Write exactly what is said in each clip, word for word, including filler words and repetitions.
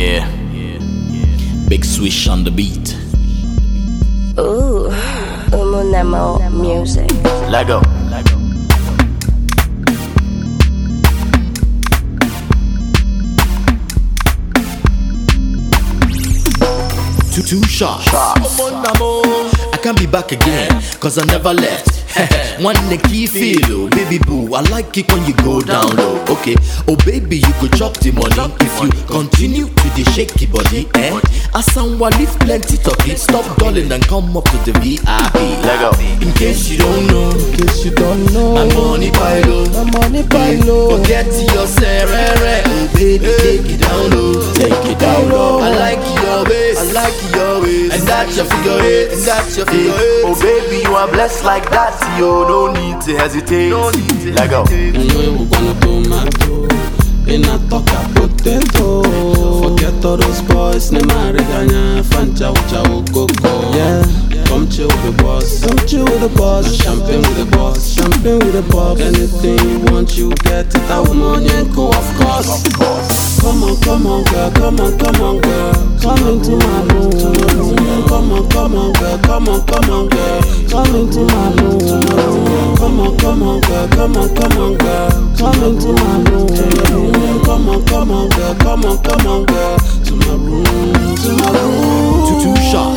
Yeah. Big swish on the beat. Ooh, Umunemo music. Let go. Two, two shots. I can't be back again, cause I never left. One the key feel, baby boo. I like it when you go down low. Okay, oh baby, you could chop the money if you continue to the shaky body. Eh? As someone live plenty talking, stop darling and come up to the V I P. Lego. In case you don't know, In case you don't know, my money pile my money pile low. Forget your serere, oh baby, take it down low, take it down low. I like your waist, I like your waist, and that's your figure eight, and that's your figure eight. Oh baby, you are blessed like that, yo. No need to hesitate. No need to Let go. We're gonna tomato in a toka potato. Forget all those boys, ne mariganya, fancha ucha ukoko. Yeah. Come chill with the boss, come chill with the boss. Champagne with the boss, champagne with the boss. Anything you want, you get it. I will monyenko, of course. Of course. Come on, come on, girl, come on, come on, girl. Come into my room. Come on, come on, girl, come on, come on, girl. Come into my room. Come on, come on, girl, come on, come on, girl. Come into my room. Come on, come on, girl, come on, come on, girl. To my room, to my room. Two, two shots.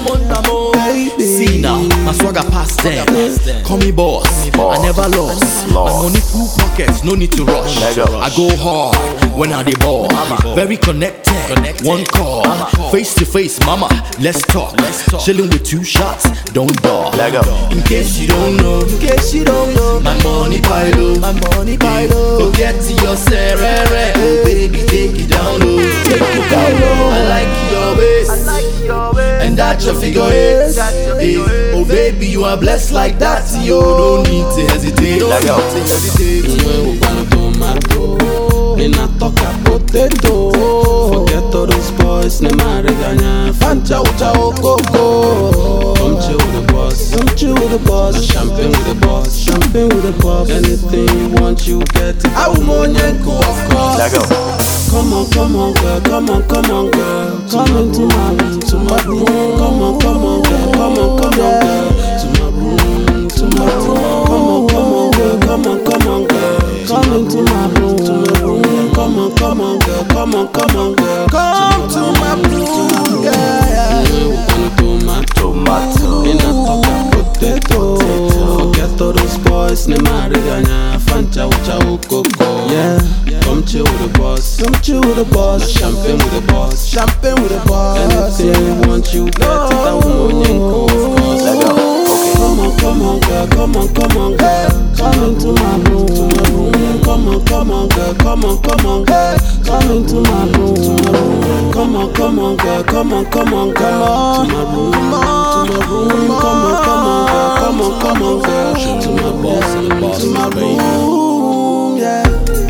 See now, my swagger past them. Call me boss, I never lost. My money full pockets, no need to rush. I go hard when I dey ball. Very connected, one call. Face to face, mama, let's talk. Chilling with two shots, don't dog. In case you don't know, in case you don't know, my money pile, my money pile. Forget your serere, oh baby, take it down low, take it down low. I like your waist, I like your waist, and that's your figure eight. Hey, oh baby, you are blessed like that, yo. Don't need to hesitate. Don't need to hesitate. We're gonna tomato in a toka potato. Forget all those boys, ne mariganya, fancha ucha ukoko. Come chill with the boss, come chill with the boss. Champagne with the boss, champagne with the boss. Anything you want, you get it. I will monyenko, of course. Let go. Come on, come on, girl, come on, come on, girl. Come into my room, to my room. Come on, come on, girl, come on, come on, girl. To my room, to my room. Come on, come on, girl, come on, come on, girl. Come into my room, to my room. Come on, come on, girl, come on, come on, girl. Come to my room, yeah. We're gonna tomato, tomato in a toka potato. Forget all those boys, ne mariganya, fancha ucha ukoko. Yeah. Come chill with the boss, come chill with the boss. Champagne with the boss, champagne with the boss. Anything you want, you get it. I will monyenko, of course. Let go. Okay. Come on, come on, girl, come on, come on, girl. Come into my room, to my room. Come on, come on, girl, come on, come on, girl. Come into my room, to my room. Come on, come on, girl, come on, come on, girl. To my room, to my room. Come on, come on, girl, come on, come on, girl. To my boss, to my boss, to my room, yeah.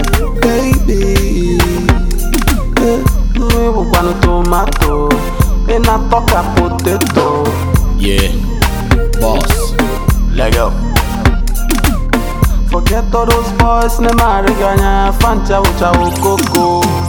Baby, we were gonna tomato in a toka potato. Yeah, boss. Let go. Forget all those boys, ne mariganya, fancha ucha ukoko.